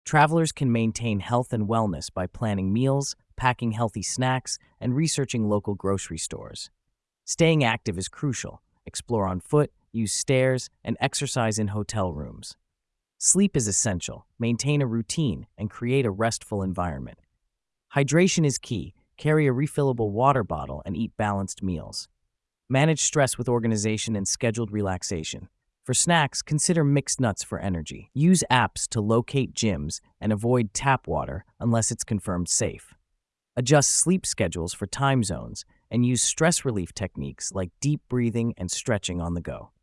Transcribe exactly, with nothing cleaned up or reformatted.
Travelers can maintain health and wellness by planning meals, packing healthy snacks, and researching local grocery stores. Staying active is crucial. Explore on foot, use stairs, and exercise in hotel rooms. Sleep is essential. Maintain a routine and create a restful environment. Hydration is key. Carry a refillable water bottle and eat balanced meals. Manage stress with organization and scheduled relaxation. For snacks, consider mixed nuts for energy. Use apps to locate gyms and avoid tap water unless it's confirmed safe. Adjust sleep schedules for time zones and use stress relief techniques like deep breathing and stretching on the go.